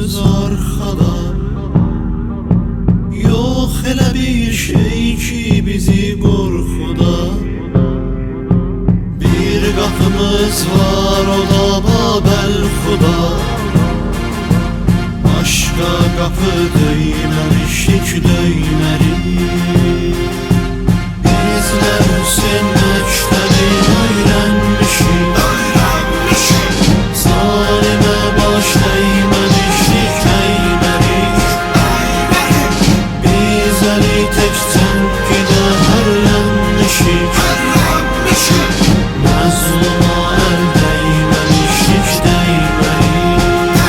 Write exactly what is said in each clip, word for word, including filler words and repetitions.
söz arkada. Yox elə bir şey ki bizi qorxuda. Bir qapımız var, o da Babəlxuda. Başqa qapı döyməmişik, döymərik. Bizlər Hüseyn məktəbini öyrənmişik, zalimə baş əyməmişik, əymərik. Biz əli təkcən gedə hərlənmişik, məzluma əl dəyməmişik, dəymərik.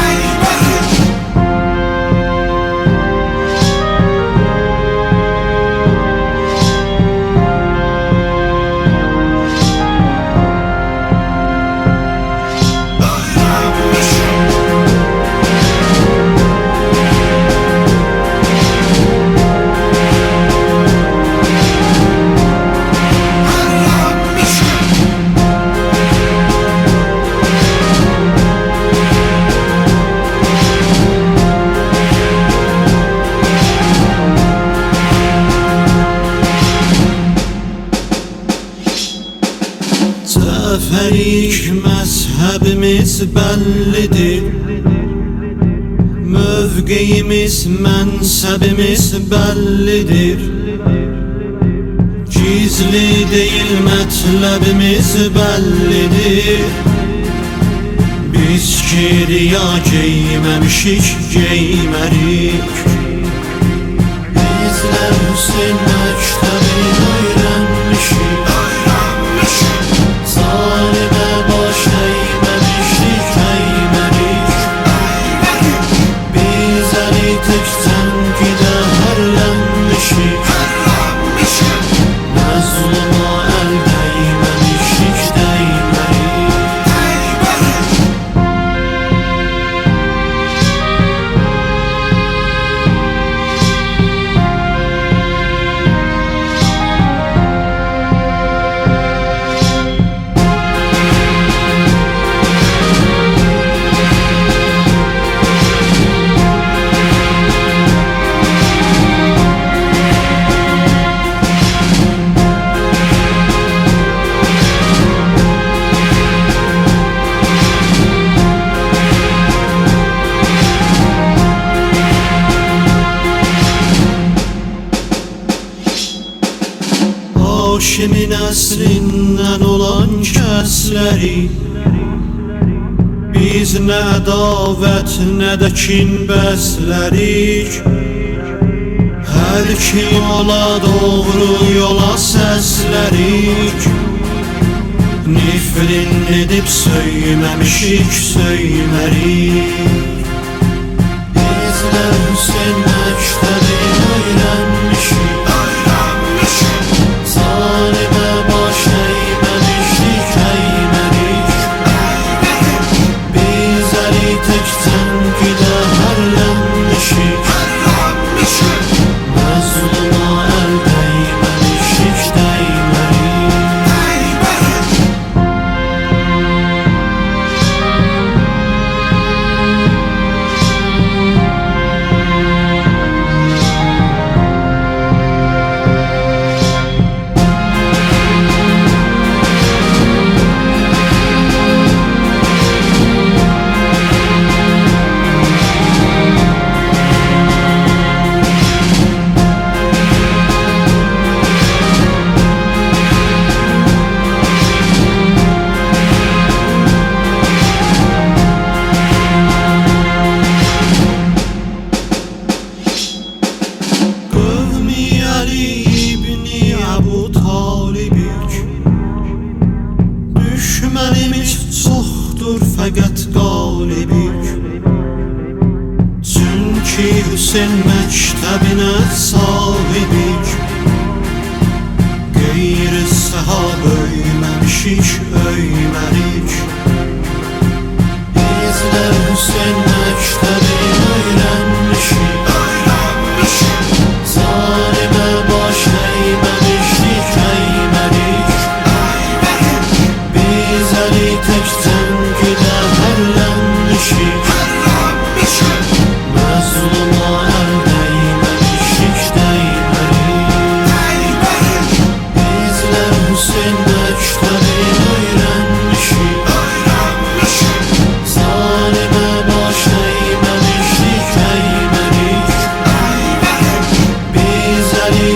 Cəfərik məzhəbimiz bəllidir, mövqeyimiz, mənsəbimiz bəllidir. Gizli deyil mətləbimiz bəllidir. Biz ki riya geyməmişik, geymərik. Bizlər Hüseyn məktəbini öyrənmişik, zalimə baş əyməmişik, əymərik. Biz əli təkcən gedə hərlənmişik, məzluma əl dəyməmişik, dəymərik. Haşimin əslindən olan kəsləri biz nə davət, nə də kin bəslərik. Hər kim ola doğru yola səslərik. Nifrin edib söyməmişik, söymərik. Bizlər Hüseyn məktəbini öyrənmişik, zalimə baş əyməmişik, əymərik. Biz əli təkcən gedə hərlənmişik, məzluma əl dəyməmişik, dəymərik. Düşmənimiz çoxdur, fəqət qalibik. Çünki Hüseyn məktəbinə sahibik. Qeyri-səhab öyməmişik, öymərik. Bizlər Hüseyn məktəbini öyrənmişik, zalimə baş əyməmişik, əymərik. Biz əli təkcən gedə hərlənmişik,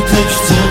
təkcə